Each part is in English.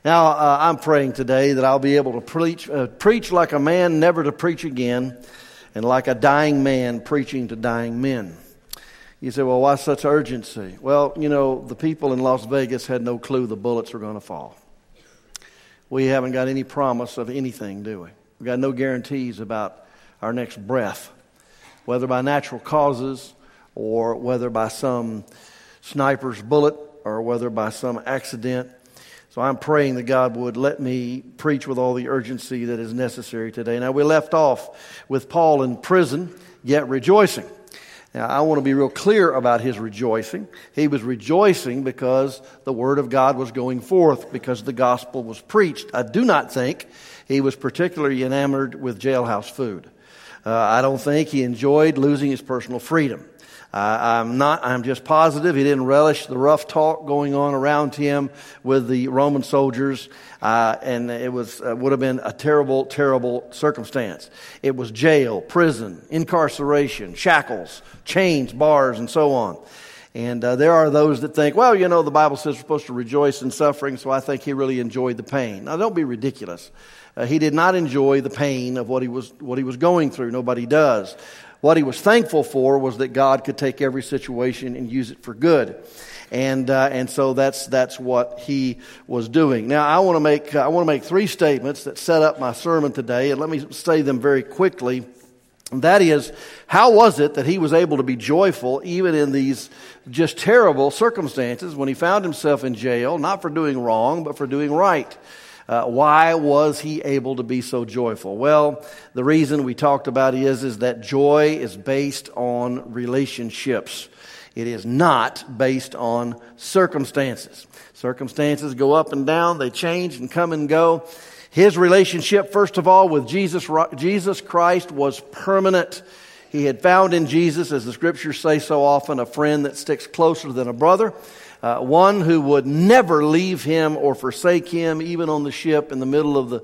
Now, I'm praying today that I'll be able to preach like a man never to preach again, and like a dying man preaching to dying men. You say, well, why such urgency? Well, you know, the people in Las Vegas had no clue the bullets were going to fall. We haven't got any promise of anything, do we? We've got no guarantees about our next breath, whether by natural causes or whether by some sniper's bullet or whether by some accident. So I'm praying that God would let me preach with all the urgency that is necessary today. Now, we left off with Paul in prison, yet rejoicing. Now, I want to be real clear about his rejoicing. He was rejoicing because the Word of God was going forth, because the gospel was preached. I do not think he was particularly enamored with jailhouse food. I don't think he enjoyed losing his personal freedom. I'm just positive he didn't relish the rough talk going on around him with the Roman soldiers, and it would have been a terrible, terrible circumstance. It was jail, prison, incarceration, shackles, chains, bars, and so on. And there are those that think, well, you know, the Bible says we're supposed to rejoice in suffering, so I think he really enjoyed the pain. Now, don't be ridiculous. He did not enjoy the pain of what he was going through. Nobody does. What he was thankful for was that God could take every situation and use it for good, and so that's what he was doing. Now I want to make three statements that set up my sermon today, and let me say them very quickly. And that is, how was it that he was able to be joyful even in these just terrible circumstances when he found himself in jail, not for doing wrong but for doing right? Why was he able to be so joyful? Well, the reason we talked about is that joy is based on relationships. It is not based on circumstances. Circumstances go up and down, they change and come and go. His relationship, first of all, with Jesus Christ was permanent. He had found in Jesus, as the Scriptures say so often, a friend that sticks closer than a brother. One who would never leave him or forsake him, even on the ship in the middle of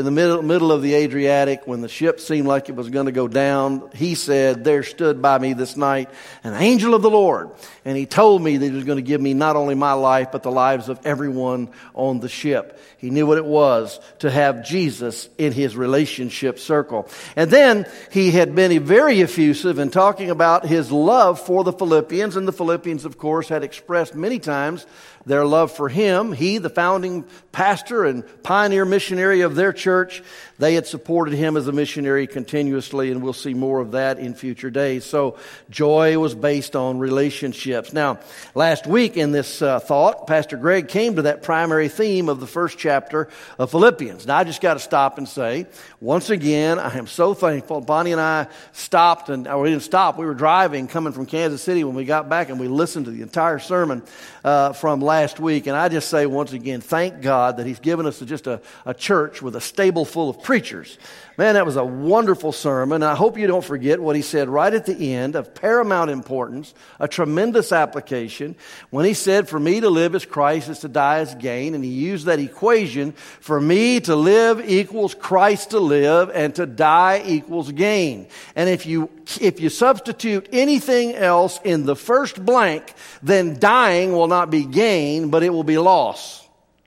the Adriatic, when the ship seemed like it was going to go down. He said, "There stood by me this night an angel of the Lord, and he told me that he was going to give me not only my life but the lives of everyone on the ship." He knew what it was to have Jesus in his relationship circle. And then he had been very effusive in talking about his love for the Philippians. And the Philippians, of course, had expressed many times their love for him. He, the founding pastor and pioneer missionary of their church, they had supported him as a missionary continuously, and we'll see more of that in future days. So joy was based on relationships. Now, last week in this thought, Pastor Greg came to that primary theme of the first chapter of Philippians. Now, I just got to stop and say, once again, I am so thankful. Bonnie and I stopped, we didn't stop. We were driving, coming from Kansas City when we got back, and we listened to the entire sermon from last week. And I just say once again, thank God that he's given us just a church with a stable full of preachers. Man, that was a wonderful sermon. I hope you don't forget what he said right at the end, of paramount importance, a tremendous application, when he said, "For me to live as Christ, is to die as gain." And he used that equation, for me to live equals Christ to live, and to die equals gain. And if you substitute anything else in the first blank, then dying will not be gain, but it will be loss.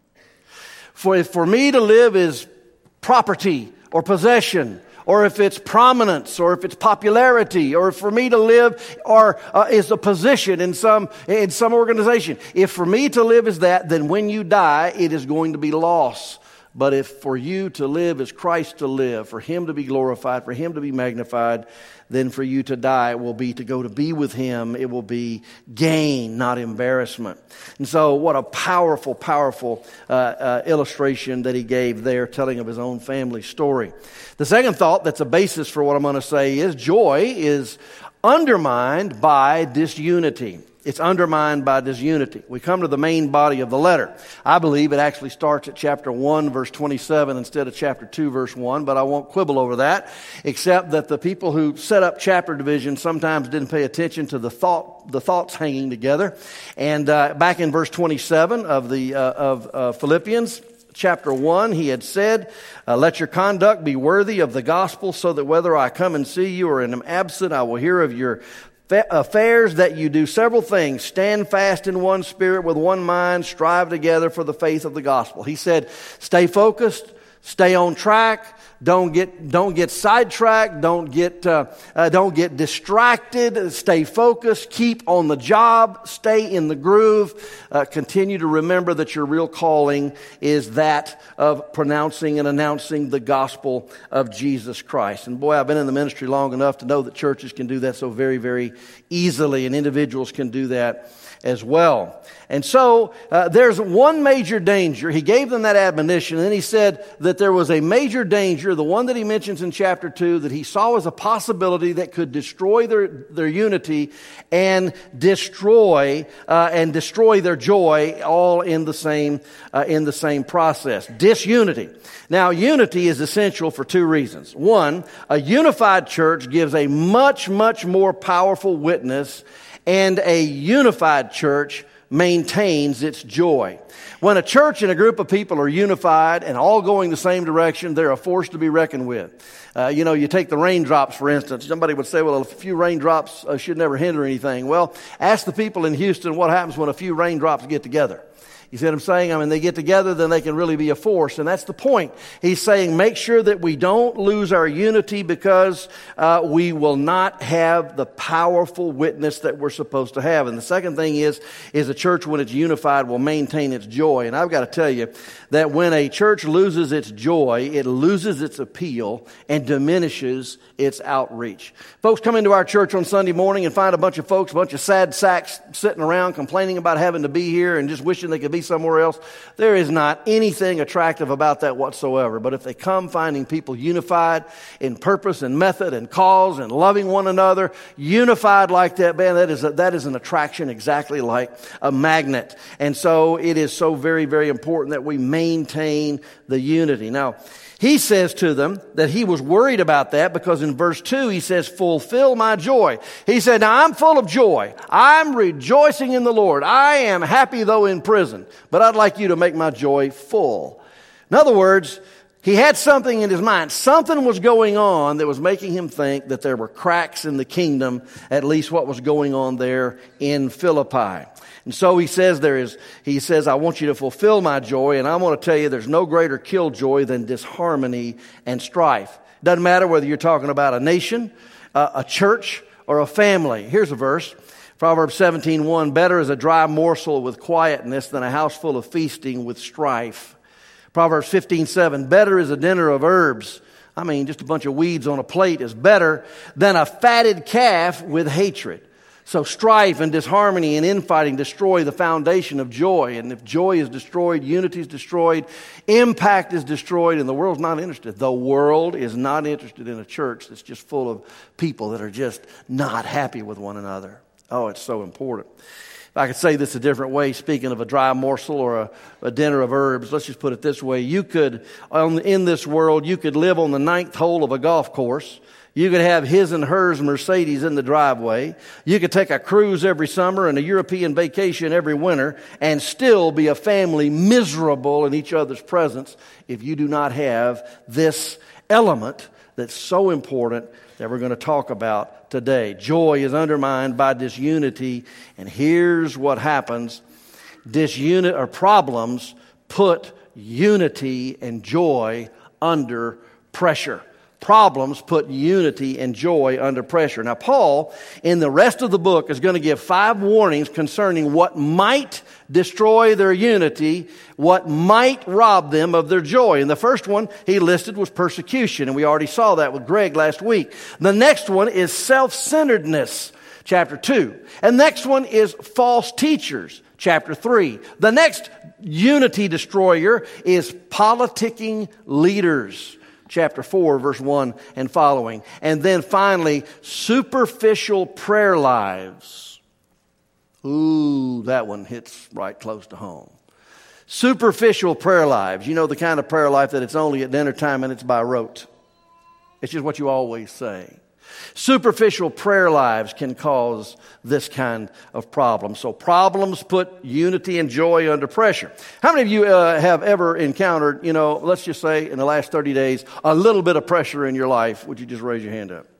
For if for me to live is property or possession, or if it's prominence, or if it's popularity, or if for me to live is a position in some organization. If for me to live is that, then when you die, it is going to be loss. But if for you to live is Christ to live, for him to be glorified, for him to be magnified, then for you to die will be to go to be with him. It will be gain, not embarrassment. And so what a powerful, powerful illustration that he gave there, telling of his own family story. The second thought that's a basis for what I'm going to say is joy is undermined by disunity. It's undermined by disunity. We come to the main body of the letter. I believe it actually starts at chapter 1, verse 27 instead of chapter 2, verse 1, but I won't quibble over that, except that the people who set up chapter division sometimes didn't pay attention to the thoughts hanging together. And back in verse 27 of Philippians, chapter 1, he had said, "Let your conduct be worthy of the gospel, so that whether I come and see you or am absent, I will hear of your affairs that you do several things. Stand fast in one spirit with one mind. Strive together for the faith of the gospel. He said, stay focused, stay on track. Don't get sidetracked. Don't get distracted. Stay focused. Keep on the job. Stay in the groove. Continue to remember that your real calling is that of pronouncing and announcing the gospel of Jesus Christ. And boy, I've been in the ministry long enough to know that churches can do that so very, very easily, and individuals can do that as well. And so there's one major danger. He gave them that admonition, and then he said that there was a major danger, the one that he mentions in chapter 2, that he saw as a possibility that could destroy their unity and destroy their joy, all in the same process. Disunity. Now, unity is essential for two reasons. One, a unified church gives a much, much more powerful witness, and a unified church maintains its joy. When a church and a group of people are unified and all going the same direction, they're a force to be reckoned with. You take the raindrops, for instance. Somebody would say, well, a few raindrops should never hinder anything. Well, ask the people in Houston what happens when a few raindrops get together. You see what I'm saying? I mean, they get together, then they can really be a force. And that's the point. He's saying make sure that we don't lose our unity, because we will not have the powerful witness that we're supposed to have. And the second thing is a church, when it's unified, will maintain its joy. And I've got to tell you that when a church loses its joy, it loses its appeal and diminishes its outreach. Folks come into our church on Sunday morning and find a bunch of sad sacks sitting around complaining about having to be here and just wishing they could be somewhere else. There is not anything attractive about that whatsoever. But if they come finding people unified in purpose and method and cause and loving one another, unified like that, man, that is an attraction exactly like a magnet. And so it is so very, very important that we maintain the unity. Now, he says to them that he was worried about that, because in verse 2 he says, fulfill my joy. He said, now I'm full of joy. I'm rejoicing in the Lord. I am happy though in prison, but I'd like you to make my joy full. In other words, he had something in his mind. Something was going on that was making him think that there were cracks in the kingdom, at least what was going on there in Philippi. And so he says, I want you to fulfill my joy, and I want to tell you there's no greater killjoy than disharmony and strife. Doesn't matter whether you're talking about a nation, a church, or a family. Here's a verse. Proverbs 17:1, better is a dry morsel with quietness than a house full of feasting with strife. Proverbs 15:7, better is a dinner of herbs. Just a bunch of weeds on a plate is better than a fatted calf with hatred. So strife and disharmony and infighting destroy the foundation of joy. And if joy is destroyed, unity is destroyed, impact is destroyed, and the world's not interested. The world is not interested in a church that's just full of people that are just not happy with one another. Oh, it's so important. If I could say this a different way, speaking of a dry morsel or a dinner of herbs, let's just put it this way. In this world, you could live on the 9th hole of a golf course. You could have his and hers Mercedes in the driveway. You could take a cruise every summer and a European vacation every winter and still be a family miserable in each other's presence if you do not have this element that's so important that we're going to talk about today. Joy is undermined by disunity, and here's what happens. Problems put unity and joy under pressure. Problems put unity and joy under pressure. Now, Paul, in the rest of the book, is going to give 5 warnings concerning what might destroy their unity, what might rob them of their joy. And the first one he listed was persecution, and we already saw that with Greg last week. The next one is self-centeredness, chapter 2. And next one is false teachers, chapter 3. The next unity destroyer is politicking leaders, chapter 4, verse 1 and following. And then finally, superficial prayer lives. Ooh, that one hits right close to home. Superficial prayer lives. You know, the kind of prayer life that it's only at dinner time and it's by rote. It's just what you always say. Superficial prayer lives can cause this kind of problem. So problems put unity and joy under pressure. How many of you have ever encountered, let's just say in the last 30 days, a little bit of pressure in your life? Would you just raise your hand up?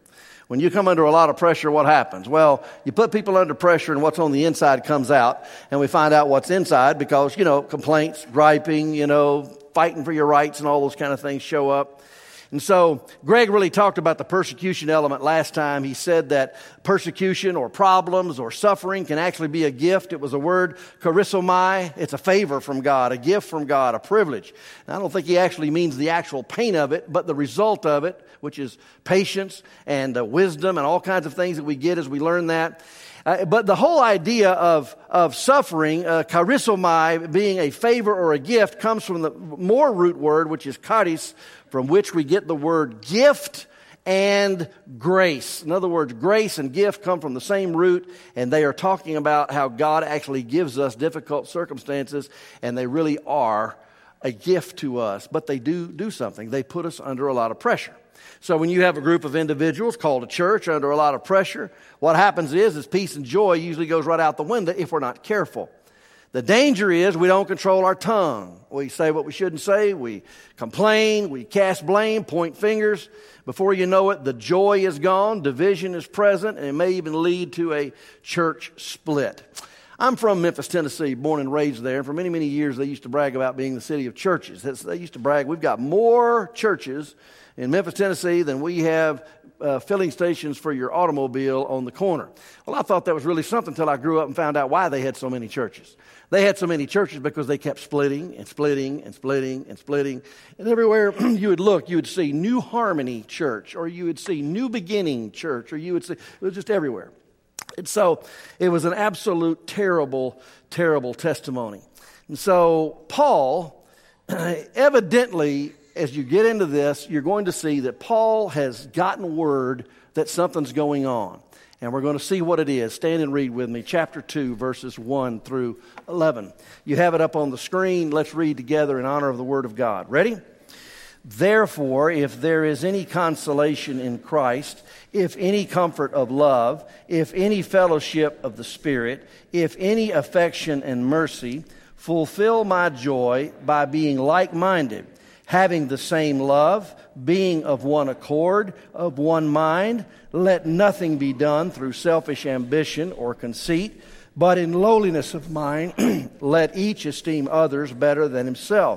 When you come under a lot of pressure, what happens? Well, you put people under pressure and what's on the inside comes out, and we find out what's inside because, complaints, griping, fighting for your rights and all those kind of things show up. And so Greg really talked about the persecution element last time. He said that persecution or problems or suffering can actually be a gift. It was a word, charisomai. It's a favor from God, a gift from God, a privilege. Now, I don't think he actually means the actual pain of it, but the result of it, which is patience and wisdom and all kinds of things that we get as we learn that. But the whole idea of suffering, charisomai, being a favor or a gift, comes from the more root word, which is charis, from which we get the word gift and grace. In other words, grace and gift come from the same root, and they are talking about how God actually gives us difficult circumstances, and they really are a gift to us. But they do something. They put us under a lot of pressure. So when you have a group of individuals called a church under a lot of pressure, what happens is peace and joy usually goes right out the window if we're not careful. The danger is we don't control our tongue. We say what we shouldn't say. We complain. We cast blame, point fingers. Before you know it, the joy is gone. Division is present, and it may even lead to a church split. I'm from Memphis, Tennessee, born and raised there. And for many, many years, they used to brag about being the city of churches. They used to brag, we've got more churches in Memphis, Tennessee than we have filling stations for your automobile on the corner. Well, I thought that was really something until I grew up and found out why they had so many churches. They had so many churches because they kept splitting and splitting and splitting and splitting. And everywhere you would look, you would see New Harmony Church, or you would see New Beginning Church, or you would see, it was just everywhere. And so it was an absolute terrible, terrible testimony. And so Paul, evidently, as you get into this, you're going to see that Paul has gotten word that something's going on. And we're going to see what it is. Stand and read with me, chapter 2, verses 1 through 11. You have it up on the screen. Let's read together in honor of the Word of God. Ready? Therefore, if there is any consolation in Christ, if any comfort of love, if any fellowship of the Spirit, if any affection and mercy, fulfill my joy by being like-minded, having the same love, being of one accord, of one mind. Let nothing be done through selfish ambition or conceit, but in lowliness of mind, let each esteem others better than himself.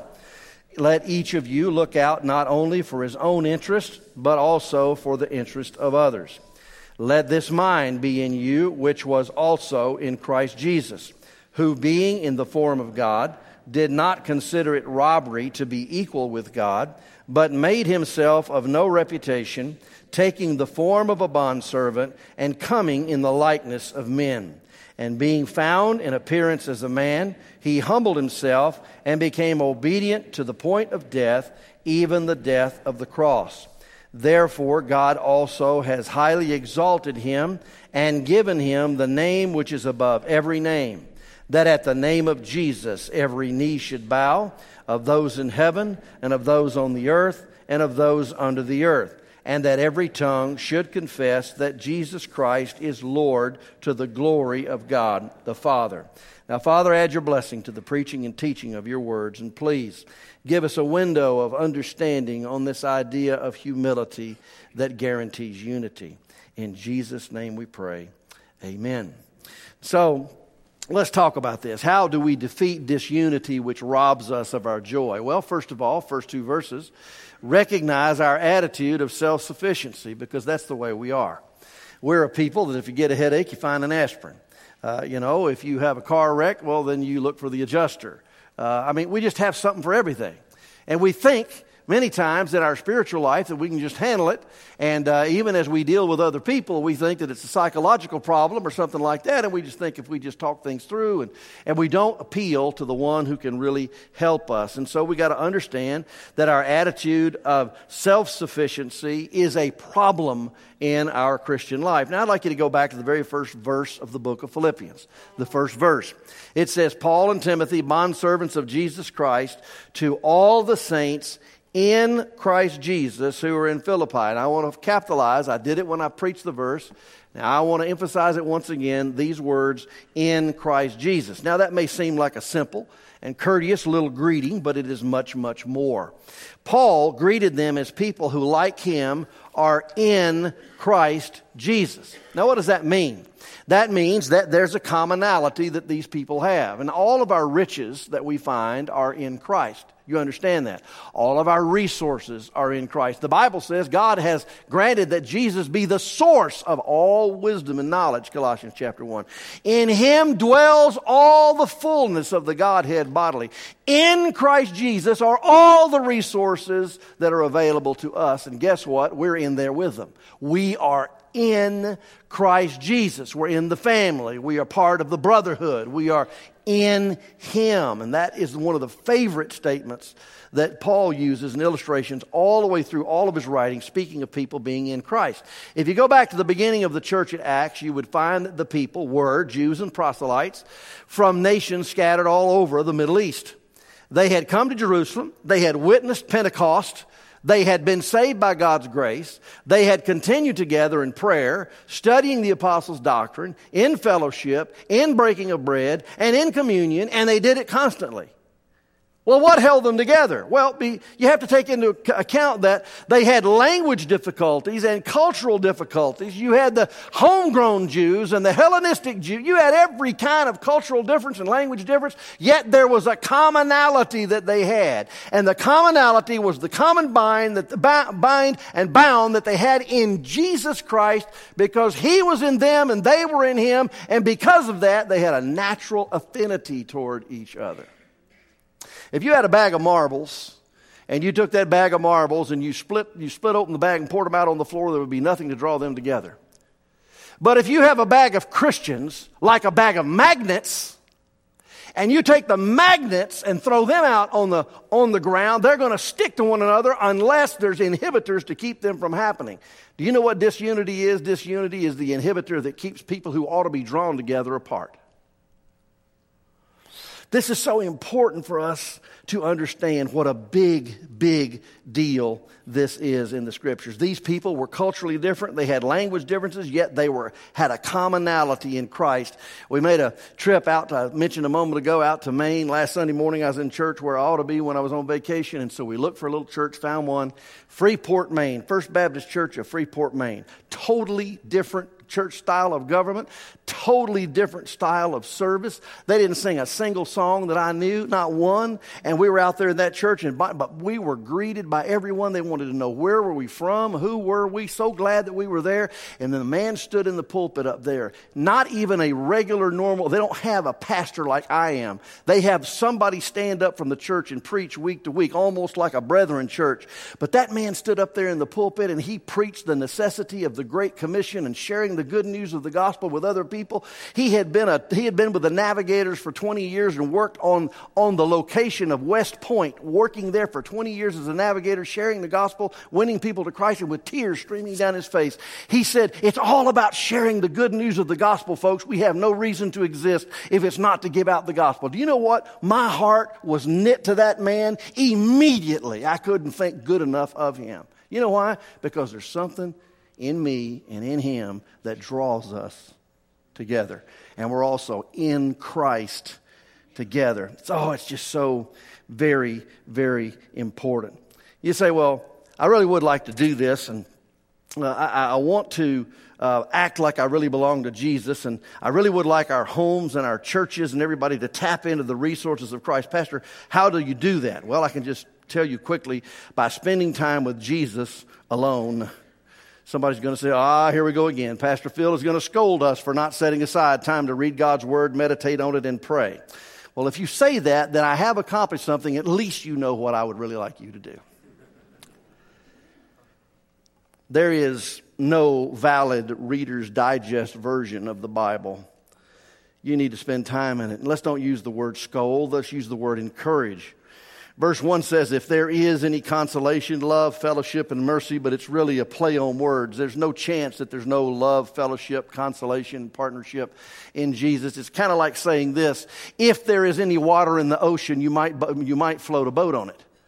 Let each of you look out not only for his own interest, but also for the interest of others. Let this mind be in you, which was also in Christ Jesus, who being in the form of God, did not consider it robbery to be equal with God, but made himself of no reputation, taking the form of a bondservant and coming in the likeness of men. And being found in appearance as a man, he humbled himself and became obedient to the point of death, even the death of the cross. Therefore God also has highly exalted him and given him the name which is above every name, that at the name of Jesus every knee should bow, of those in heaven and of those on the earth and of those under the earth, and that every tongue should confess that Jesus Christ is Lord, to the glory of God the Father. Now, Father, add your blessing to the preaching and teaching of your words, and please give us a window of understanding on this idea of humility that guarantees unity. In Jesus' name we pray. Amen. So, let's talk about this. How do we defeat disunity which robs us of our joy? Well, first of all, first two verses, recognize our attitude of self-sufficiency, because that's the way we are. We're a people that if you get a headache, you find an aspirin. If you have a car wreck, well, then you look for the adjuster. We just have something for everything. And we think many times in our spiritual life that we can just handle it. And even as we deal with other people, we think that it's a psychological problem or something like that. And we just think if we just talk things through, and we don't appeal to the one who can really help us. And so we got to understand that our attitude of self-sufficiency is a problem in our Christian life. Now I'd like you to go back to the very first verse of the book of Philippians. The first verse. It says, Paul and Timothy, bondservants of Jesus Christ, to all the saints in Christ Jesus who are in Philippi. And I want to capitalize. I did it when I preached the verse. Now I want to emphasize it once again, these words, in Christ Jesus. Now that may seem like a simple and courteous little greeting, but it is much, much more. Paul greeted them as people who, like him, are in Christ Jesus. Now, what does that mean? That means that there's a commonality that these people have. And all of our riches that we find are in Christ. You understand that? All of our resources are in Christ. The Bible says God has granted that Jesus be the source of all wisdom and knowledge, Colossians chapter 1. In Him dwells all the fullness of the Godhead bodily. In Christ Jesus are all the resources that are available to us. And guess what? We're in there with them. We are in Christ Jesus. We're in the family. We are part of the brotherhood. We are in Him. And that is one of the favorite statements that Paul uses in illustrations all the way through all of his writings, speaking of people being in Christ. If you go back to the beginning of the church at Acts, you would find that the people were Jews and proselytes from nations scattered all over the Middle East. They had come to Jerusalem. They had witnessed Pentecost. They had been saved by God's grace. They had continued together in prayer, studying the apostles' doctrine, in fellowship, in breaking of bread, and in communion, and they did it constantly. Well, what held them together? Well, you have to take into account that they had language difficulties and cultural difficulties. You had the homegrown Jews and the Hellenistic Jews. You had every kind of cultural difference and language difference, yet there was a commonality that they had. And the commonality was the common bind and bound that they had in Jesus Christ, because He was in them and they were in Him, and because of that, they had a natural affinity toward each other. If you had a bag of marbles, and you took that bag of marbles and you split open the bag and poured them out on the floor, there would be nothing to draw them together. But if you have a bag of Christians, like a bag of magnets, and you take the magnets and throw them out on the ground, they're going to stick to one another unless there's inhibitors to keep them from happening. Do you know what disunity is? Disunity is the inhibitor that keeps people who ought to be drawn together apart. This is so important for us to understand what a big, big deal this is in the Scriptures. These people were culturally different. They had language differences, yet they had a commonality in Christ. We made a trip out, I mentioned a moment ago, out to Maine. Last Sunday morning I was in church where I ought to be when I was on vacation, and so we looked for a little church, found one, Freeport, Maine, First Baptist Church of Freeport, Maine. Totally different church style of government, totally different style of service. They didn't sing a single song that I knew, not one. And we were out there in that church, but we were greeted by everyone. They wanted to know where were we from, who were we. So glad that we were there. And then the man stood in the pulpit up there. Not even a regular, normal. They don't have a pastor like I am. They have somebody stand up from the church and preach week to week, almost like a brethren church. But that man stood up there in the pulpit and he preached the necessity of the Great Commission and sharing the good news of the gospel with other people. He had been with the Navigators for 20 years and worked on the location of West Point, working there for 20 years as a navigator, sharing the gospel, winning people to Christ, and with tears streaming down his face. He said, it's all about sharing the good news of the gospel, folks. We have no reason to exist if it's not to give out the gospel. Do you know what? My heart was knit to that man immediately. I couldn't think good enough of him. You know why? Because there's something in me and in him that draws us together. And we're also in Christ together. It's just so very, very important. You say, well, I really would like to do this, and I want to act like I really belong to Jesus, and I really would like our homes and our churches and everybody to tap into the resources of Christ. Pastor, how do you do that? Well, I can just tell you quickly, by spending time with Jesus alone. Somebody's going to say, here we go again. Pastor Phil is going to scold us for not setting aside time to read God's Word, meditate on it, and pray. Well, if you say that, then I have accomplished something. At least you know what I would really like you to do. There is no valid Reader's Digest version of the Bible. You need to spend time in it. And let's don't use the word scold. Let's use the word encourage. Verse 1 says, if there is any consolation, love, fellowship, and mercy, but it's really a play on words. There's no chance that there's no love, fellowship, consolation, partnership in Jesus. It's kind of like saying this: if there is any water in the ocean, you might float a boat on it.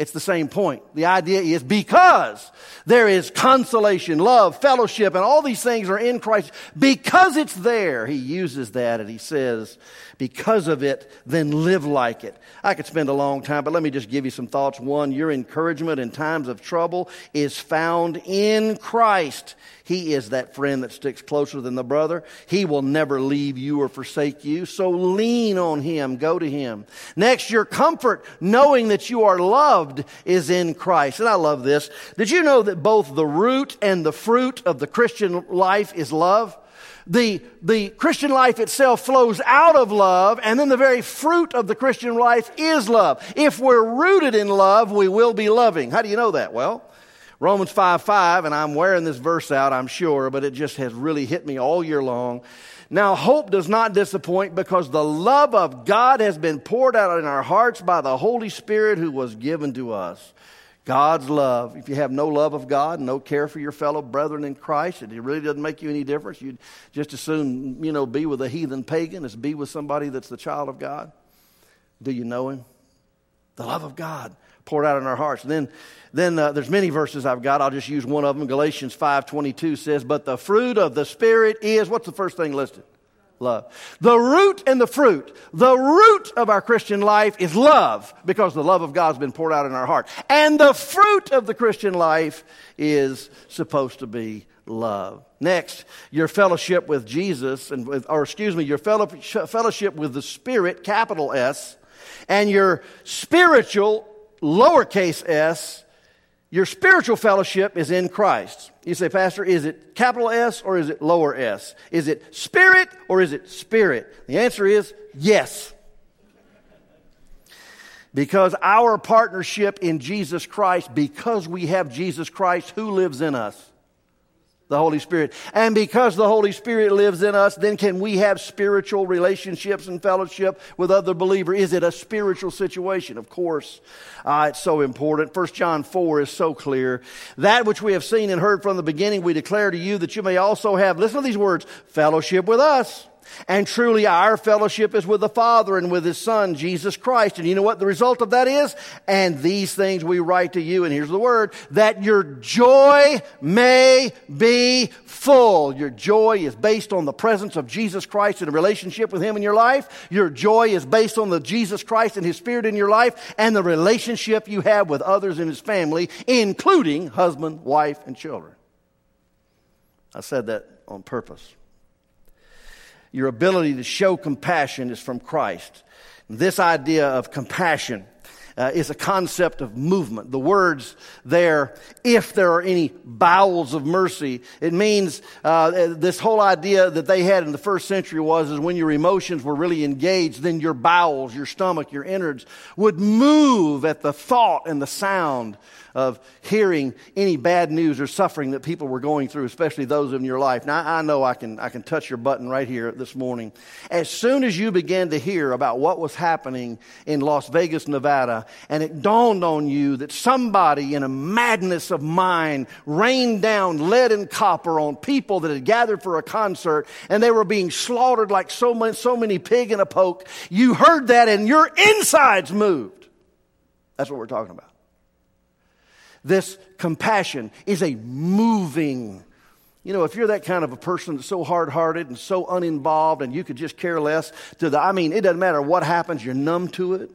It's the same point. The idea is because there is consolation, love, fellowship, and all these things are in Christ. Because it's there, he uses that and he says, because of it, then live like it. I could spend a long time, but let me just give you some thoughts. One, your encouragement in times of trouble is found in Christ. He is that friend that sticks closer than the brother. He will never leave you or forsake you. So lean on him. Go to him. Next, your comfort, knowing that you are loved, is in Christ. And I love this. Did you know that both the root and the fruit of the Christian life is love? The Christian life itself flows out of love, and then the very fruit of the Christian life is love. If we're rooted in love, we will be loving. How do you know that? Well, Romans 5:5, and I'm wearing this verse out, I'm sure, but it just has really hit me all year long. Now, hope does not disappoint because the love of God has been poured out in our hearts by the Holy Spirit who was given to us. God's love. If you have no love of God, no care for your fellow brethren in Christ, it really doesn't make you any difference. You'd just as soon, be with a heathen pagan as be with somebody that's the child of God. Do you know him? The love of God poured out in our hearts. Then there's many verses I've got. I'll just use one of them. Galatians 5:22 says, but the fruit of the Spirit is, what's the first thing listed? Love. The root and the fruit. The root of our Christian life is love because the love of God has been poured out in our heart. And the fruit of the Christian life is supposed to be love. Next, your fellowship with Jesus, your fellowship with the Spirit, capital S, and your spiritual, lowercase s, your spiritual fellowship is in Christ. You say, Pastor, is it capital S or is it lower s? Is it spirit or is it spirit? The answer is yes. Because our partnership in Jesus Christ, because we have Jesus Christ who lives in us, the Holy Spirit. And because the Holy Spirit lives in us, then can we have spiritual relationships and fellowship with other believers? Is it a spiritual situation? Of course. It's so important. 1 John 4 is so clear. That which we have seen and heard from the beginning, we declare to you that you may also have, listen to these words, fellowship with us. And truly our fellowship is with the Father and with His Son, Jesus Christ. And you know what the result of that is? And these things we write to you, and here's the word, that your joy may be full. Your joy is based on the presence of Jesus Christ and a relationship with Him in your life. Your joy is based on the Jesus Christ and His Spirit in your life and the relationship you have with others in His family, including husband, wife, and children. I said that on purpose. Your ability to show compassion is from Christ. This idea of compassion is a concept of movement. The words there, if there are any bowels of mercy, it means this whole idea that they had in the first century was when your emotions were really engaged, then your bowels, your stomach, your innards would move at the thought and the sound of hearing any bad news or suffering that people were going through, especially those in your life. Now, I know I can touch your button right here this morning. As soon as you began to hear about what was happening in Las Vegas, Nevada, and it dawned on you that somebody in a madness of mind rained down lead and copper on people that had gathered for a concert, and they were being slaughtered like so many pig in a poke, you heard that and your insides moved. That's what we're talking about. This compassion is a moving. If you're that kind of a person that's so hard-hearted and so uninvolved and you could just care less it doesn't matter what happens, you're numb to it.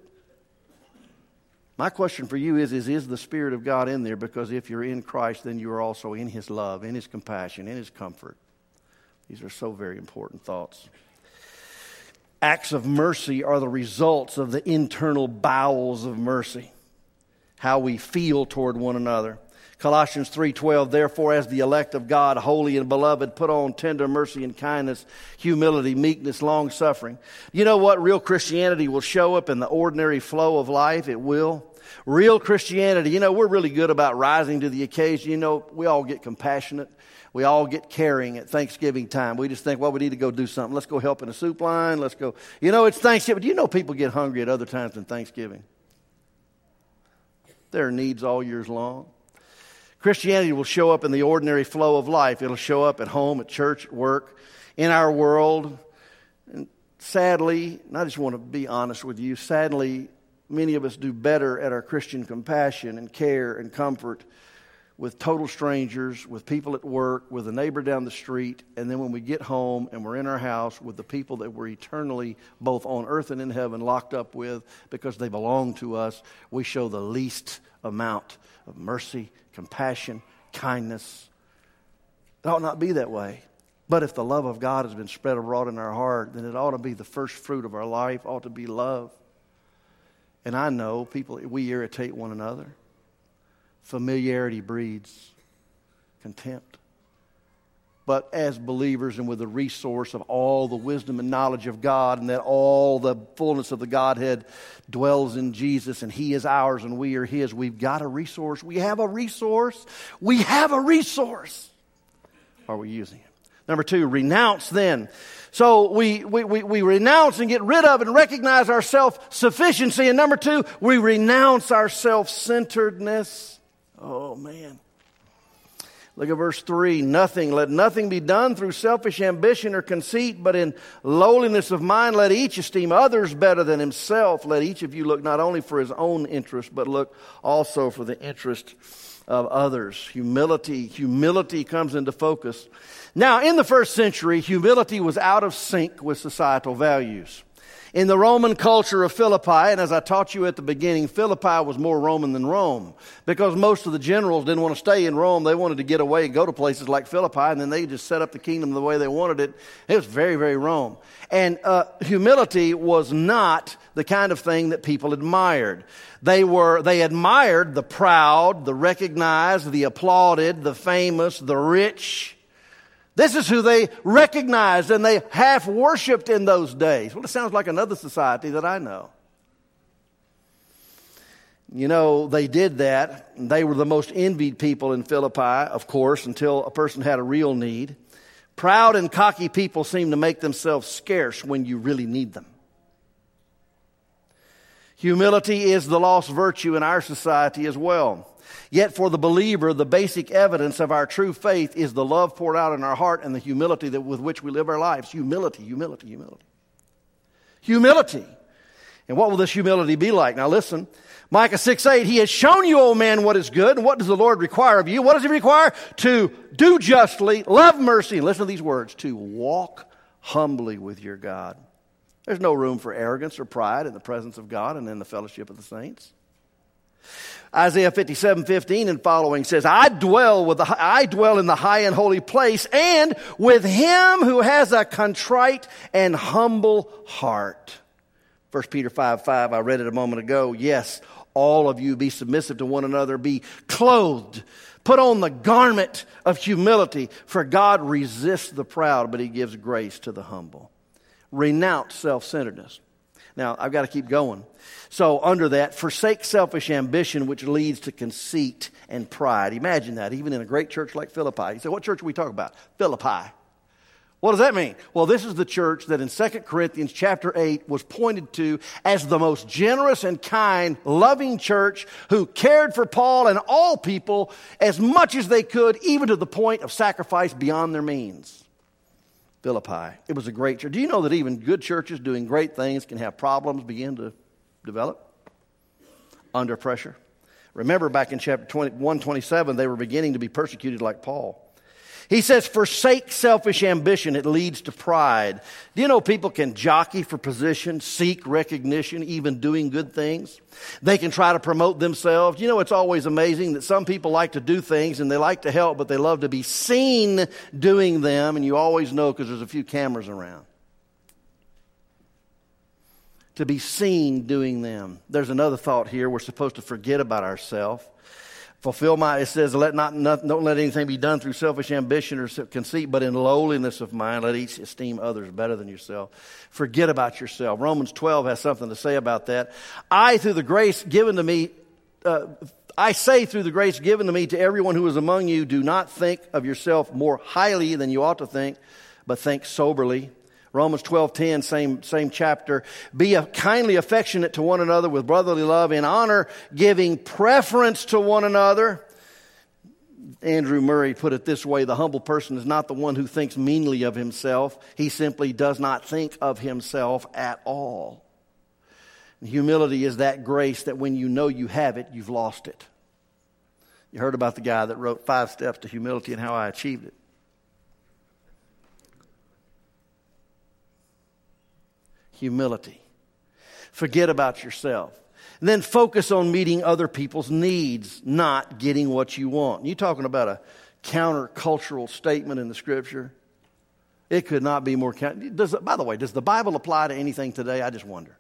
My question for you is the Spirit of God in there? Because if you're in Christ, then you are also in His love, in His compassion, in His comfort. These are so very important thoughts. Acts of mercy are the results of the internal bowels of mercy. How we feel toward one another. Colossians 3:12, therefore as the elect of God, holy and beloved, put on tender mercy and kindness, humility, meekness, long-suffering. You know what? Real Christianity will show up in the ordinary flow of life. It will. Real Christianity, we're really good about rising to the occasion. We all get compassionate. We all get caring at Thanksgiving time. We just think, we need to go do something. Let's go help in a soup line. Let's go. It's Thanksgiving. Do you know people get hungry at other times than Thanksgiving? There are needs all years long. Christianity will show up in the ordinary flow of life. It'll show up at home, at church, at work, in our world. And sadly, and I just want to be honest with you, sadly, Many of us do better at our Christian compassion and care and comfort with total strangers, with people at work, with a neighbor down the street, and then when we get home and we're in our house with the people that we're eternally, both on earth and in heaven, locked up with because they belong to us, we show the least amount of mercy, compassion, kindness. It ought not be that way. But if the love of God has been spread abroad in our heart, then it ought to be the first fruit of our life, ought to be love. And I know people, we irritate one another. Familiarity breeds contempt. But as believers and with the resource of all the wisdom and knowledge of God, and that all the fullness of the Godhead dwells in Jesus, and He is ours and we are His, we've got a resource. We have a resource. We have a resource. Are we using it? Number 2, renounce then. So we renounce and get rid of and recognize our self-sufficiency. And number 2, we renounce our self-centeredness. Oh, man. Look at verse 3. Let nothing be done through selfish ambition or conceit, but in lowliness of mind let each esteem others better than himself. Let each of you look not only for his own interest, but look also for the interest of others. Humility comes into focus. Now, in the first century, humility was out of sync with societal values. In the Roman culture of Philippi, and as I taught you at the beginning, Philippi was more Roman than Rome, because most of the generals didn't want to stay in Rome. They wanted to get away and go to places like Philippi, and then they just set up the kingdom the way they wanted it. It was very, very Rome. And humility was not the kind of thing that people admired. They admired the proud, the recognized, the applauded, the famous, the rich. This is who they recognized and they half worshipped in those days. Well, it sounds like another society that I know. You know, they did that. They were the most envied people in Philippi, of course, until a person had a real need. Proud and cocky people seem to make themselves scarce when you really need them. Humility is the lost virtue in our society as well. Yet for the believer, the basic evidence of our true faith is the love poured out in our heart and the humility with which we live our lives. Humility. And what will this humility be like? Now listen, Micah 6:8, He has shown you, O man, what is good. And what does the Lord require of you? What does He require? To do justly, love mercy, and listen to these words, to walk humbly with your God. There's no room for arrogance or pride in the presence of God and in the fellowship of the saints. Isaiah 57:15 and following says, I dwell in the high and holy place, and with him who has a contrite and humble heart. 1 Peter 5:5, I read it a moment ago. Yes, all of you be submissive to one another, be clothed, put on the garment of humility, for God resists the proud, but He gives grace to the humble. Renounce self-centeredness. Now, I've got to keep going. So under that, forsake selfish ambition, which leads to conceit and pride. Imagine that, even in a great church like Philippi. You say, what church are we talking about? Philippi. What does that mean? Well, this is the church that in 2 Corinthians chapter 8 was pointed to as the most generous and kind, loving church who cared for Paul and all people as much as they could, even to the point of sacrifice beyond their means. Philippi. It was a great church. Do you know that even good churches doing great things can have problems begin to develop under pressure? Remember back in chapter 127, they were beginning to be persecuted like Paul. He says, forsake selfish ambition. It leads to pride. Do you know people can jockey for position, seek recognition, even doing good things? They can try to promote themselves. You know, it's always amazing that some people like to do things and they like to help, but they love to be seen doing them. And you always know because there's a few cameras around. To be seen doing them. There's another thought here. We're supposed to forget about ourselves. It says, don't let anything be done through selfish ambition or conceit, but in lowliness of mind, let each esteem others better than yourself. Forget about yourself. Romans 12 has something to say about that. I say through the grace given to me to everyone who is among you, do not think of yourself more highly than you ought to think, but think soberly. Romans 12:10, same chapter. Be kindly affectionate to one another with brotherly love, in honor, giving preference to one another. Andrew Murray put it this way: the humble person is not the one who thinks meanly of himself. He simply does not think of himself at all. And humility is that grace that when you know you have it, you've lost it. You heard about the guy that wrote 5 Steps to Humility and how I achieved it. Humility. Forget about yourself. And then focus on meeting other people's needs, not getting what you want. You're talking about a countercultural statement in the Scripture. It could not be more by the way, does the Bible apply to anything today? I just wonder.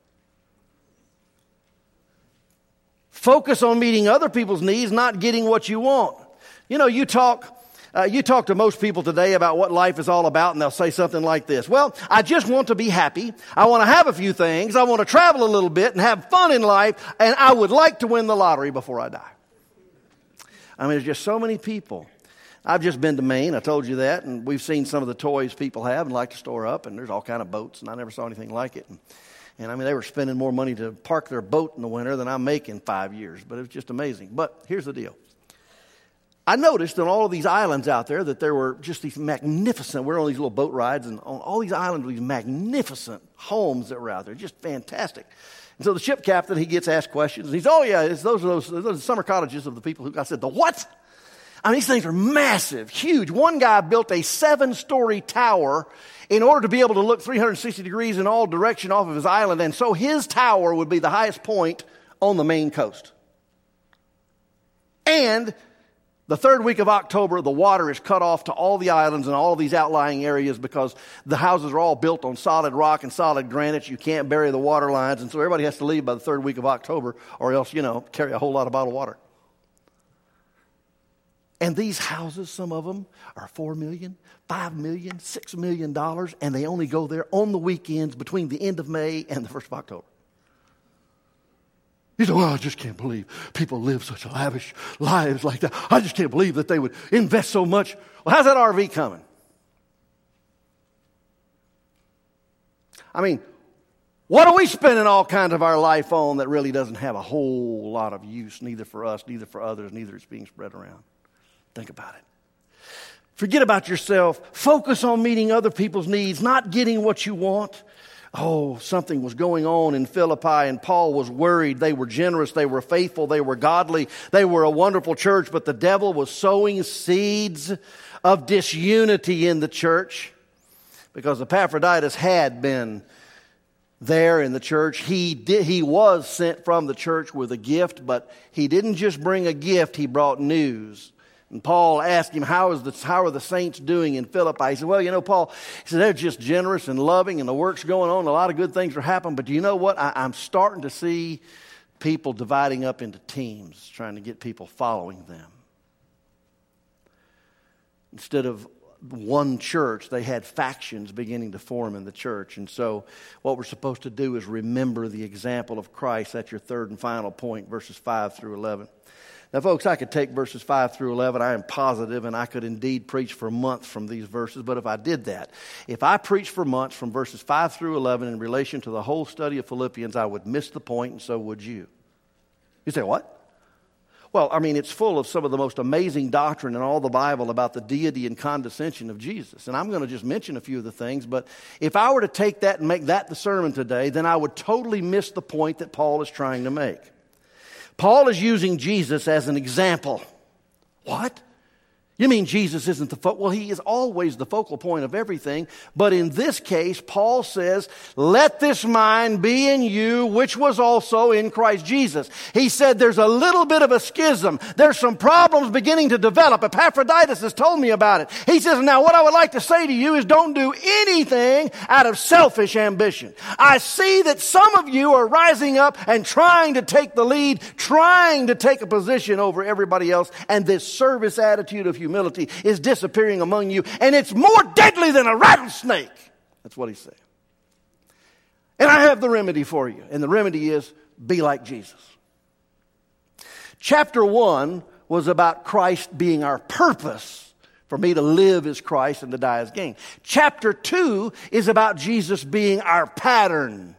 Focus on meeting other people's needs, not getting what you want. You know, you talk to most people today about what life is all about, and they'll say something like this. Well, I just want to be happy. I want to have a few things. I want to travel a little bit and have fun in life, and I would like to win the lottery before I die. I mean, there's just so many people. I've just been to Maine, I told you that, and we've seen some of the toys people have and like to store up, and there's all kind of boats, and I never saw anything like it. And I mean, they were spending more money to park their boat in the winter than I make in 5 years. But it was just amazing. But here's the deal. I noticed on all of these islands out there that there were just these magnificent, we're on these little boat rides, and on all these islands, these magnificent homes that were out there, just fantastic. And so the ship captain, he gets asked questions. And he's, oh yeah, those are the summer cottages of the people who, I said, the what? I mean, these things are massive, huge. One guy built a 7-story tower in order to be able to look 360 degrees in all directions off of his island. And so his tower would be the highest point on the Maine coast. And the 3rd week of October, the water is cut off to all the islands and all of these outlying areas because the houses are all built on solid rock and solid granite. You can't bury the water lines. And so everybody has to leave by the 3rd week of October or else, carry a whole lot of bottled water. And these houses, some of them are $4 million, $5 million, $6 million, and they only go there on the weekends between the end of May and the 1st of October. You say, well, I just can't believe people live such lavish lives like that. I just can't believe that they would invest so much. Well, how's that RV coming? I mean, what are we spending all kinds of our life on that really doesn't have a whole lot of use, neither for us, neither for others, neither it's being spread around? Think about it. Forget about yourself. Focus on meeting other people's needs, not getting what you want. Oh, something was going on in Philippi, and Paul was worried. They were generous, they were faithful, they were godly, they were a wonderful church, but the devil was sowing seeds of disunity in the church because Epaphroditus had been there in the church. He was sent from the church with a gift, but he didn't just bring a gift, he brought news. And Paul asked him, how are the saints doing in Philippi? He said, well, Paul, he said, they're just generous and loving and the work's going on. A lot of good things are happening. But do you know what? I'm starting to see people dividing up into teams, trying to get people following them. Instead of one church, they had factions beginning to form in the church. And so what we're supposed to do is remember the example of Christ. That's your third and final point, verses 5 through 11. Now, folks, I could take verses 5 through 11. I am positive, and I could indeed preach for months from these verses. But if I did that, if I preached for months from verses 5 through 11 in relation to the whole study of Philippians, I would miss the point, and so would you. You say, what? Well, I mean, it's full of some of the most amazing doctrine in all the Bible about the deity and condescension of Jesus. And I'm going to just mention a few of the things. But if I were to take that and make that the sermon today, then I would totally miss the point that Paul is trying to make. Paul is using Jesus as an example. What? You mean Jesus isn't the focal? Well, he is always the focal point of everything. But in this case, Paul says, let this mind be in you, which was also in Christ Jesus. He said there's a little bit of a schism. There's some problems beginning to develop. Epaphroditus has told me about it. He says, now what I would like to say to you is don't do anything out of selfish ambition. I see that some of you are rising up and trying to take the lead, trying to take a position over everybody else, and this service attitude of humility is disappearing among you, and it's more deadly than a rattlesnake. That's what he's saying. And I have the remedy for you, and the remedy is be like Jesus. Chapter 1 was about Christ being our purpose. For me to live as Christ and to die as gain. Chapter 2 is about Jesus being our pattern.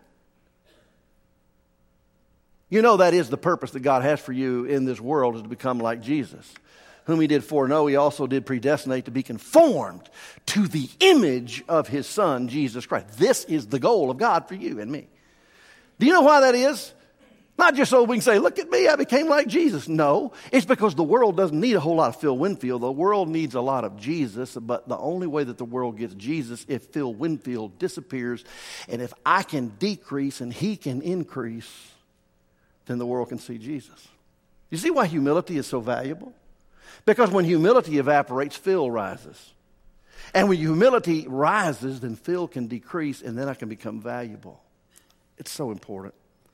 You know that is the purpose that God has for you in this world, is to become like Jesus. Whom he did foreknow, he also did predestinate to be conformed to the image of his Son, Jesus Christ. This is the goal of God for you and me. Do you know why that is? Not just so we can say, look at me, I became like Jesus. No, it's because the world doesn't need a whole lot of Phil Winfield. The world needs a lot of Jesus, but the only way that the world gets Jesus if Phil Winfield disappears. And if I can decrease and he can increase, then the world can see Jesus. You see why humility is so valuable? Because when humility evaporates, Phil rises. And when humility rises, then Phil can decrease, and then I can become valuable. It's so important.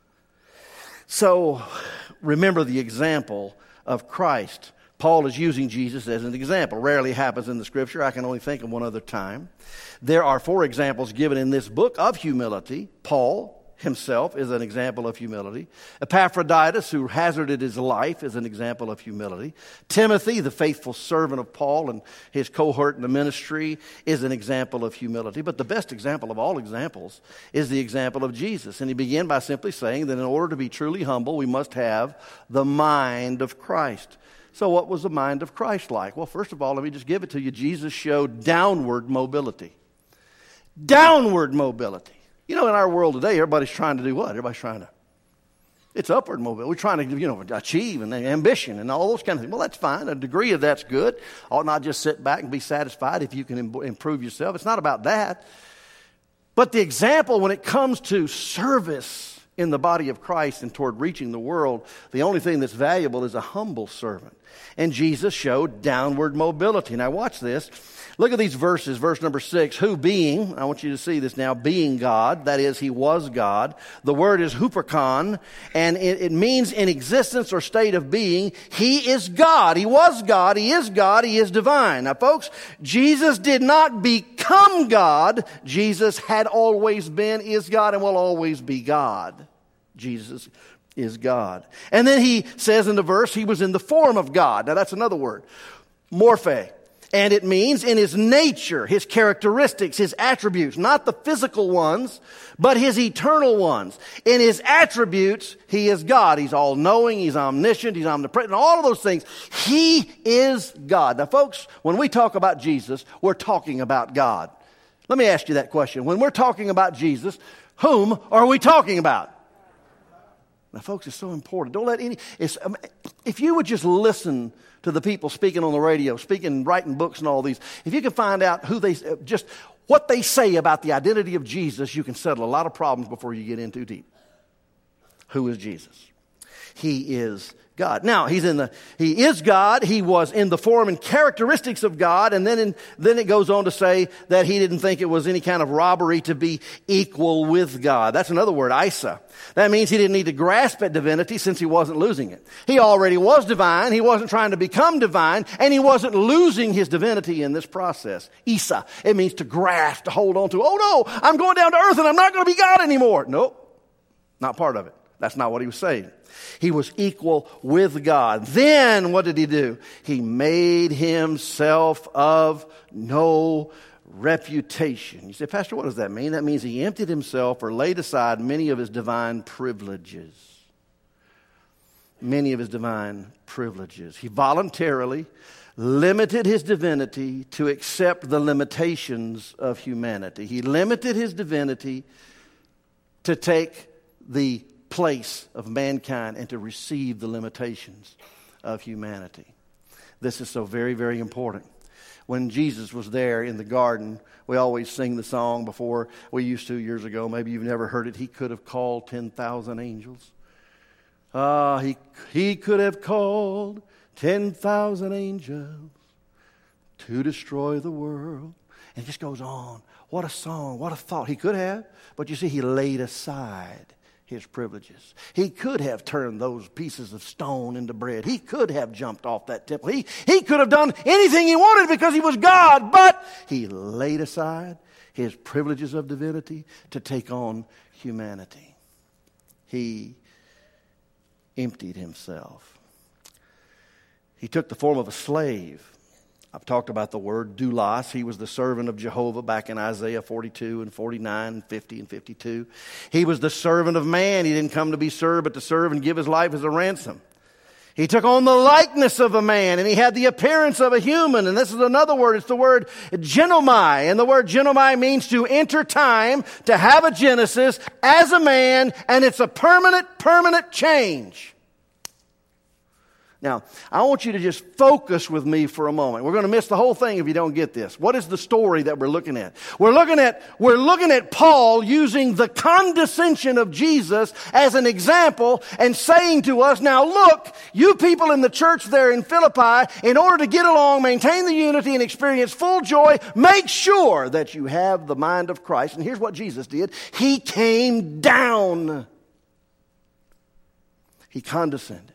So remember the example of Christ. Paul is using Jesus as an example. Rarely happens in the Scripture. I can only think of one other time. There are 4 examples given in this book of humility. Paul himself is an example of humility. Epaphroditus, who hazarded his life, is an example of humility. Timothy, the faithful servant of Paul and his cohort in the ministry, is an example of humility. But the best example of all examples is the example of Jesus. And he began by simply saying that in order to be truly humble, we must have the mind of Christ. So what was the mind of Christ like? Well, first of all, let me just give it to you. Jesus showed downward mobility. Downward mobility. You know, in our world today, everybody's trying to do what? It's upward mobility. We're trying to, achieve and ambition and all those kind of things. Well, that's fine. A degree of that's good. Ought not just sit back and be satisfied if you can improve yourself. It's not about that. But the example when it comes to service in the body of Christ and toward reaching the world, the only thing that's valuable is a humble servant. And Jesus showed downward mobility. Now watch this. Look at these verses. Verse number 6, who being, I want you to see this now, being God, that is, he was God. The word is huperkon, and it means in existence or state of being. He is God. He was God. He is God. He is divine. Now folks, Jesus did not become God. Jesus had always been, is God, and will always be God. Jesus is God. And then he says in the verse, he was in the form of God. Now that's another word. Morphe. And it means in his nature, his characteristics, his attributes, not the physical ones, but his eternal ones. In his attributes, he is God. He's all-knowing, he's omniscient, he's omnipresent, all of those things. He is God. Now, folks, when we talk about Jesus, we're talking about God. Let me ask you that question. When we're talking about Jesus, whom are we talking about? Now, folks, it's so important. Don't let if you would just listen to the people speaking on the radio, speaking, writing books and all these, if you can find out just what they say about the identity of Jesus, you can settle a lot of problems before you get in too deep. Who is Jesus? He is God. Now, he is God. He was in the form and characteristics of God. And then it goes on to say that he didn't think it was any kind of robbery to be equal with God. That's another word, Isa. That means he didn't need to grasp at divinity since he wasn't losing it. He already was divine. He wasn't trying to become divine, and he wasn't losing his divinity in this process. Isa. It means to grasp, to hold on to. Oh no, I'm going down to earth and I'm not going to be God anymore. Nope. Not part of it. That's not what he was saying. He was equal with God. Then what did he do? He made himself of no reputation. You say, Pastor, what does that mean? That means he emptied himself or laid aside many of his divine privileges. Many of his divine privileges. He voluntarily limited his divinity to accept the limitations of humanity. He limited his divinity to take the place of mankind and to receive the limitations of humanity. This is so very, very important. When Jesus was there in the garden, we always sing the song before we used to years ago. Maybe you've never heard it. He could have called 10,000 angels. He could have called 10,000 angels to destroy the world. And it just goes on. What a song, what a thought. He could have, but you see, he laid aside his privileges. He could have turned those pieces of stone into bread. He could have jumped off that temple. He could have done anything he wanted because he was God, but he laid aside his privileges of divinity to take on humanity. He emptied himself. He took the form of a slave. I've talked about the word doulos. He was the servant of Jehovah back in Isaiah 42 and 49 and 50 and 52. He was the servant of man. He didn't come to be served, but to serve and give his life as a ransom. He took on the likeness of a man, and he had the appearance of a human. And this is another word. It's the word genomai. And the word genomai means to enter time, to have a genesis as a man, and it's a permanent change. Now, I want you to just focus with me for a moment. We're going to miss the whole thing if you don't get this. What is the story that we're looking at? We're looking at Paul using the condescension of Jesus as an example and saying to us, now look, you people in the church there in Philippi, in order to get along, maintain the unity, and experience full joy, make sure that you have the mind of Christ. And here's what Jesus did. He came down. He condescended.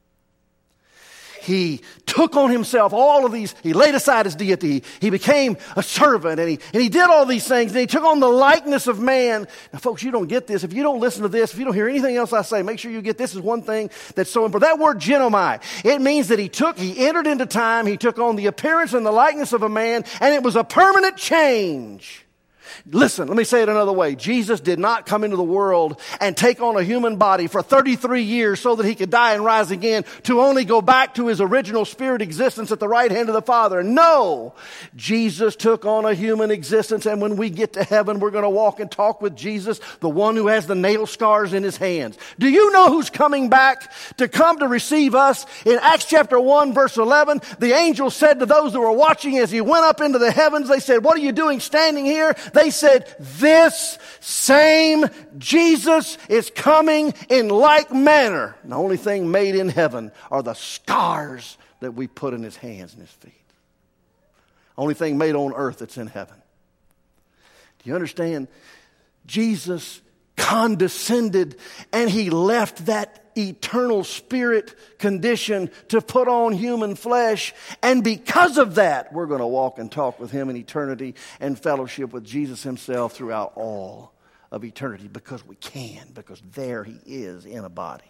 He took on himself all of these. He laid aside his deity. He became a servant, and he did all these things, and he took on the likeness of man. Now, folks, you don't get this. If you don't listen to this, if you don't hear anything else I say, make sure you get this is one thing that's so important. That word genomai, it means that he entered into time, he took on the appearance and the likeness of a man, and it was a permanent change. Listen, let me say it another way. Jesus did not come into the world and take on a human body for 33 years so that he could die and rise again to only go back to his original spirit existence at the right hand of the Father. No, Jesus took on a human existence, and when we get to heaven, we're going to walk and talk with Jesus, the one who has the nail scars in his hands. Do you know who's coming back to come to receive us? In Acts chapter 1, verse 11, the angel said to those that were watching as he went up into the heavens, they said, "What are you doing standing here?" They said, "This same Jesus is coming in like manner." And the only thing made in heaven are the scars that we put in his hands and his feet. Only thing made on earth that's in heaven. Do you understand? Jesus condescended, and he left that eternal spirit condition to put on human flesh. And because of that, we're going to walk and talk with him in eternity and fellowship with Jesus himself throughout all of eternity, because we can, because there he is in a body.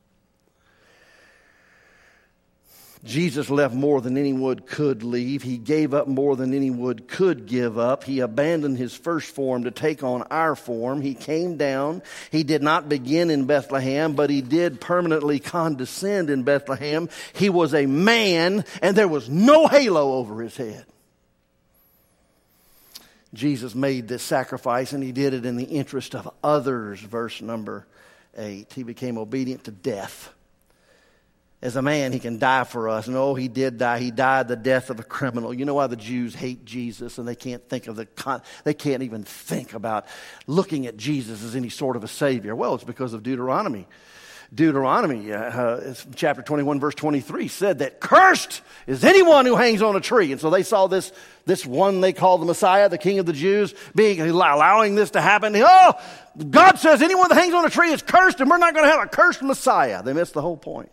Jesus left more than anyone could leave. He gave up more than anyone could give up. He abandoned his first form to take on our form. He came down. He did not begin in Bethlehem, but he did permanently condescend in Bethlehem. He was a man, and there was no halo over his head. Jesus made this sacrifice, and he did it in the interest of others. Verse number 8. He became obedient to death. As a man, he can die for us. And he did die. He died the death of a criminal. You know why the Jews hate Jesus, and they can't even think about looking at Jesus as any sort of a savior? Well, it's because of Deuteronomy. Deuteronomy, chapter 21, verse 23, said that cursed is anyone who hangs on a tree. And so they saw this one they called the Messiah, the King of the Jews, allowing this to happen. God says anyone that hangs on a tree is cursed, and we're not going to have a cursed Messiah. They missed the whole point.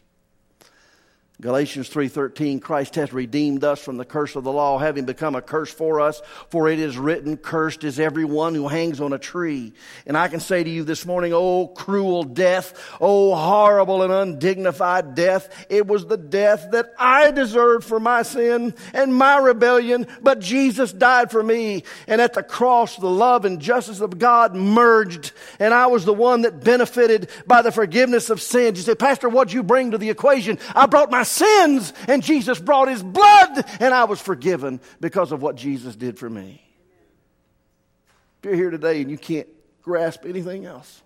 Galatians 3:13, Christ has redeemed us from the curse of the law, having become a curse for us. For it is written, cursed is everyone who hangs on a tree. And I can say to you this morning, oh, cruel death, oh, horrible and undignified death. It was the death that I deserved for my sin and my rebellion, but Jesus died for me. And at the cross, the love and justice of God merged, and I was the one that benefited by the forgiveness of sins. You say, Pastor, what'd you bring to the equation? I brought my sins, and Jesus brought his blood, and I was forgiven because of what Jesus did for me. If you're here today and you can't grasp anything else,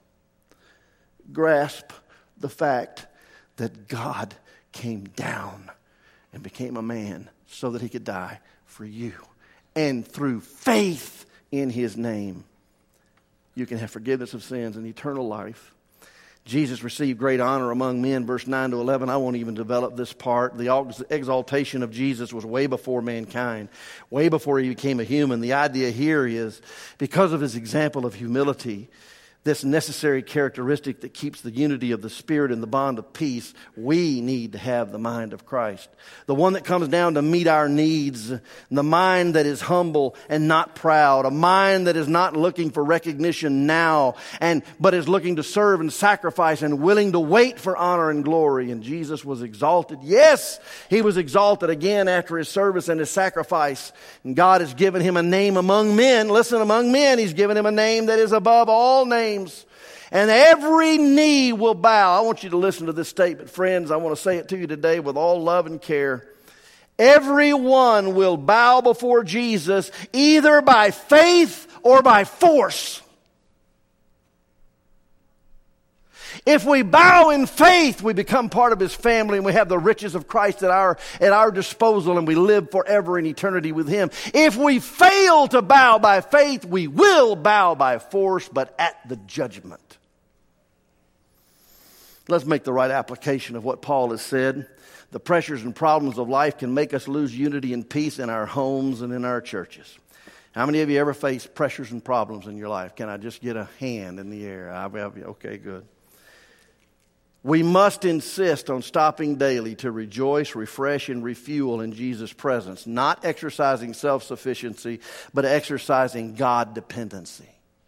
grasp the fact that God came down and became a man so that he could die for you. And through faith in his name, you can have forgiveness of sins and eternal life. Jesus received great honor among men, verse 9 to 11. I won't even develop this part. The exaltation of Jesus was way before mankind, way before he became a human. The idea here is because of his example of humility, this necessary characteristic that keeps the unity of the Spirit and the bond of peace, we need to have the mind of Christ. The one that comes down to meet our needs, the mind that is humble and not proud, a mind that is not looking for recognition now, but is looking to serve and sacrifice and willing to wait for honor and glory. And Jesus was exalted. Yes, he was exalted again after his service and his sacrifice. And God has given him a name among men. Listen, among men, he's given him a name that is above all names. And every knee will bow. I want you to listen to this statement, friends. I want to say it to you today with all love and care. Everyone will bow before Jesus either by faith or by force. If we bow in faith, we become part of His family and we have the riches of Christ at our disposal and we live forever in eternity with Him. If we fail to bow by faith, we will bow by force, but at the judgment. Let's make the right application of what Paul has said. The pressures and problems of life can make us lose unity and peace in our homes and in our churches. How many of you ever faced pressures and problems in your life? Can I just get a hand in the air? Okay, good. We must insist on stopping daily to rejoice, refresh, and refuel in Jesus' presence, not exercising self-sufficiency, but exercising God-dependency.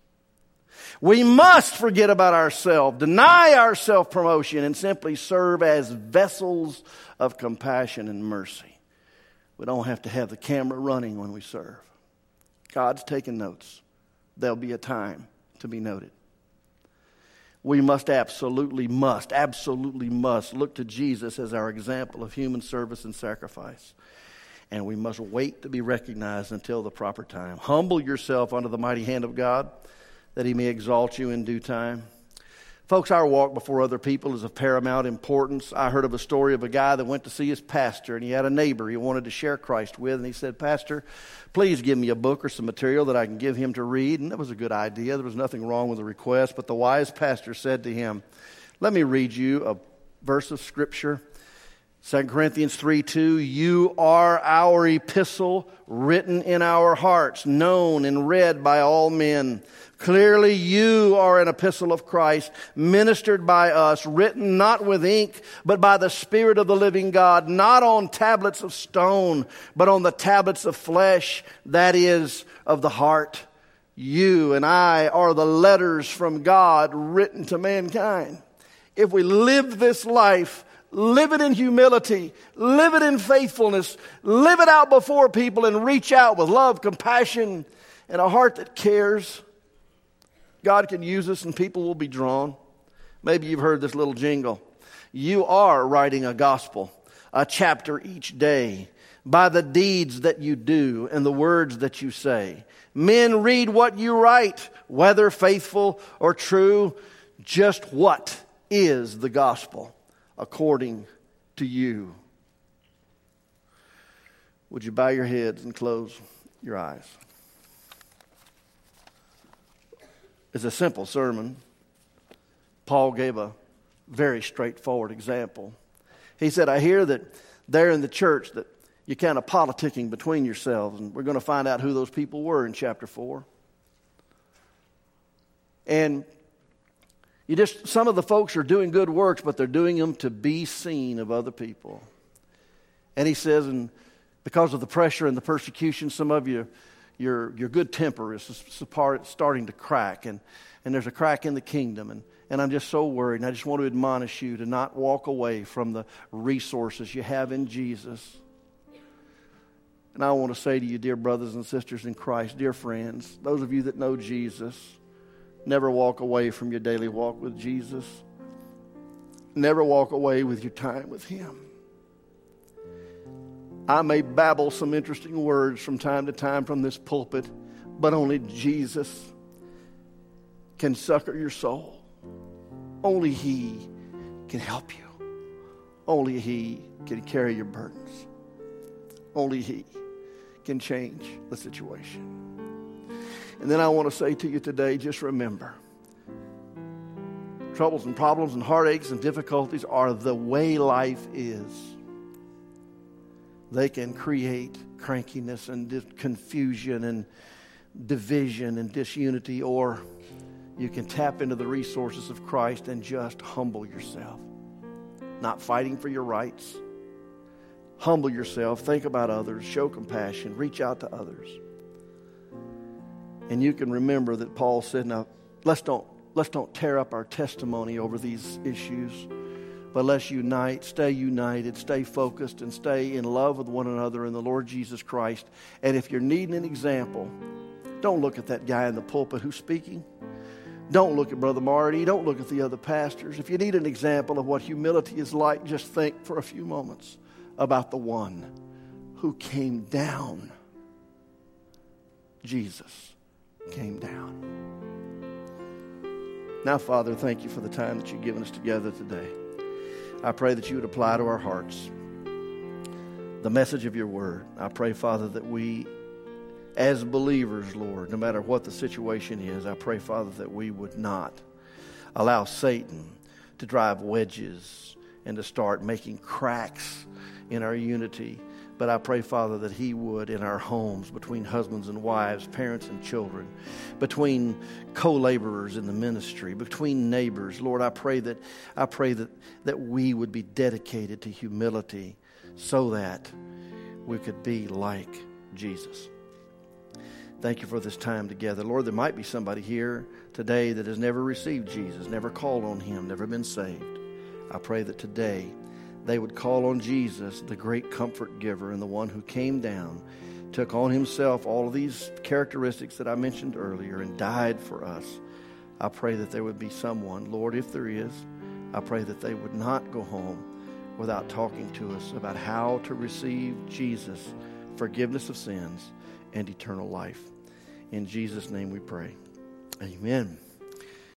We must forget about ourselves, deny our self-promotion, and simply serve as vessels of compassion and mercy. We don't have to have the camera running when we serve. God's taking notes. There'll be a time to be noted. We absolutely must look to Jesus as our example of human service and sacrifice. And we must wait to be recognized until the proper time. Humble yourself under the mighty hand of God, that He may exalt you in due time. Folks, our walk before other people is of paramount importance. I heard of a story of a guy that went to see his pastor, and he had a neighbor he wanted to share Christ with. And he said, "Pastor, please give me a book or some material that I can give him to read." And that was a good idea. There was nothing wrong with the request. But the wise pastor said to him, "Let me read you a verse of Scripture. 2 Corinthians 3:2, "You are our epistle, written in our hearts, known and read by all men. Clearly you are an epistle of Christ, ministered by us, written not with ink, but by the Spirit of the living God, not on tablets of stone, but on the tablets of flesh, that is, of the heart. You and I are the letters from God written to mankind." If we live this life, live it in humility, live it in faithfulness, live it out before people, and reach out with love, compassion, and a heart that cares, God can use us and people will be drawn. Maybe you've heard this little jingle. You are writing a gospel, a chapter each day, by the deeds that you do and the words that you say. Men read what you write, whether faithful or true. Just what is the gospel according to you? Would you bow your heads and close your eyes? It's a simple sermon. Paul gave a very straightforward example. He said, "I hear that there in the church that you're kind of politicking between yourselves." And we're going to find out who those people were in chapter 4. And some of the folks are doing good works, but they're doing them to be seen of other people. And he says, and because of the pressure and the persecution, some of you, your good temper is starting to crack, and there's a crack in the kingdom, and I'm just so worried, and I just want to admonish you to not walk away from the resources you have in Jesus. And I want to say to you, dear brothers and sisters in Christ, dear friends, those of you that know Jesus, never walk away from your daily walk with Jesus. Never walk away with your time with Him. I may babble some interesting words from time to time from this pulpit, but only Jesus can succor your soul. Only He can help you. Only He can carry your burdens. Only He can change the situation. And then I want to say to you today, just remember, troubles and problems and heartaches and difficulties are the way life is. They can create crankiness and confusion and division and disunity, or you can tap into the resources of Christ and just humble yourself. Not fighting for your rights. Humble yourself. Think about others. Show compassion. Reach out to others. And you can remember that Paul said, now, let's don't tear up our testimony over these issues. But let's unite, stay united, stay focused, and stay in love with one another in the Lord Jesus Christ. And if you're needing an example, don't look at that guy in the pulpit who's speaking. Don't look at Brother Marty. Don't look at the other pastors. If you need an example of what humility is like, just think for a few moments about the one who came down. Jesus came down. Now, Father, thank you for the time that you've given us together today. I pray that you would apply to our hearts the message of your word. I pray, Father, that we, as believers, Lord, no matter what the situation is, I pray, Father, that we would not allow Satan to drive wedges and to start making cracks in our unity. But I pray, Father, that he would in our homes, between husbands and wives, parents and children, between co-laborers in the ministry, between neighbors. Lord, I pray that we would be dedicated to humility so that we could be like Jesus. Thank you for this time together. Lord, there might be somebody here today that has never received Jesus, never called on him, never been saved. I pray that today they would call on Jesus, the great comfort giver and the one who came down, took on himself all of these characteristics that I mentioned earlier and died for us. I pray that there would be someone, Lord, if there is, I pray that they would not go home without talking to us about how to receive Jesus, forgiveness of sins, and eternal life. In Jesus' name we pray. Amen.